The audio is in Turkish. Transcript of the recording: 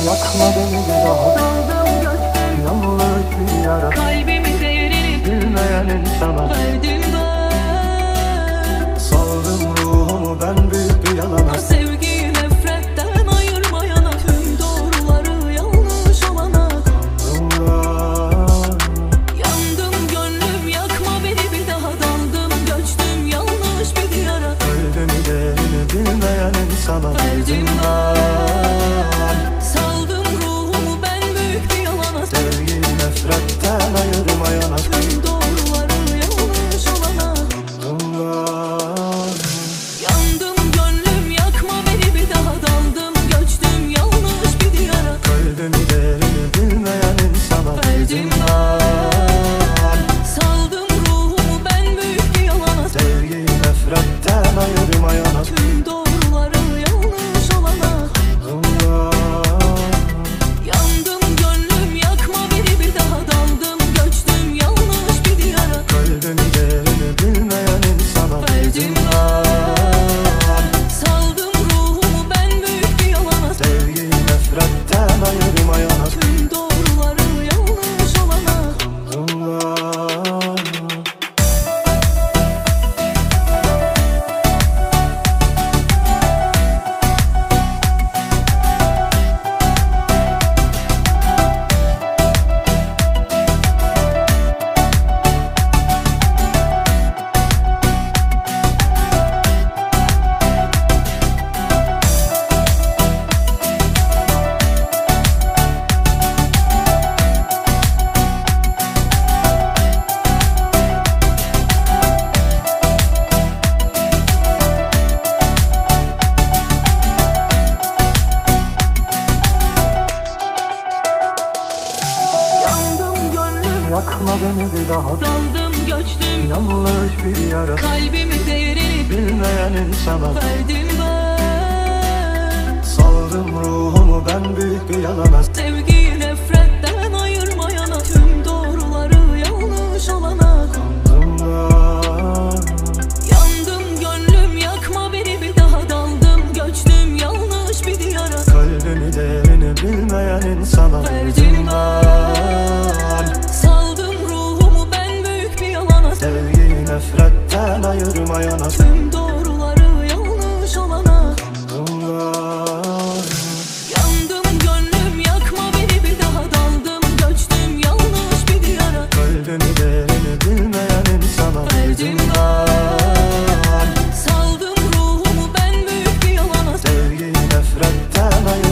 Yakma beni bir daha. Daldım göçtüm, Yanlış bir yara. kalbimin değerini Bilmeyen insana verdim ben. saldım ruhumu ben büyük bir yalana. Sevgiyi nefretten ayırmayana, tüm doğruları yanlış olana. Yandım gönlüm, yakma beni bir daha. Daldım göçtüm yanlış bir diyara. Kalbimi değerini bilmeyen insana Verdim ben. Saldım ruhumu ben büyük bir yalana. Sevgiyi nefretten ayırmayana. Tüm doğruları yanlış olana. Yandım gönlüm, yakma beni bir daha. Daldım göçtüm yanlış bir diyara. Kalbimi değerini bilmeyen insana Verdim Saldım ruhumu ben büyük bir yalana. Sevgiyi nefretten ayırmayana. Tüm doğruları yanlış olana. Yandım gönlüm, yakma beni bir daha. Daldım göçtüm yanlış bir diyara. Kalbimi değerini bilmeyen insana Verdim Saldım ruhumu ben büyük bir yalana. Sevgiyi nefretten ayırmayana. Tüm doğruları yanlış olana. Yakma beni bir daha. Daldım göçtüm Yanlış bir yara. kalbimin değerini Bilmeyen insana verdim ben. saldım ruhumu ben büyük bir yalana. Sevgiyi nefretten ayırmayana, tüm doğruları yanlış olana. Yandım gönlüm, yakma beni bir daha. Daldım göçtüm yanlış bir diyara. Kalbimi değerini bilmeyen insana Verdim Saldım ruhumu ben büyük bir yalana. Sevgiyi nefretten ayırmayana. Tüm doğruları yanlış olana. Yandım gönlüm, yakma beni bir daha. Daldım göçtüm yanlış bir diyara. Kalbimi değerini bilmeyen insana Verdim Saldım ruhumu ben büyük bir yalana. Sevgiyi nefretten ayırmayana.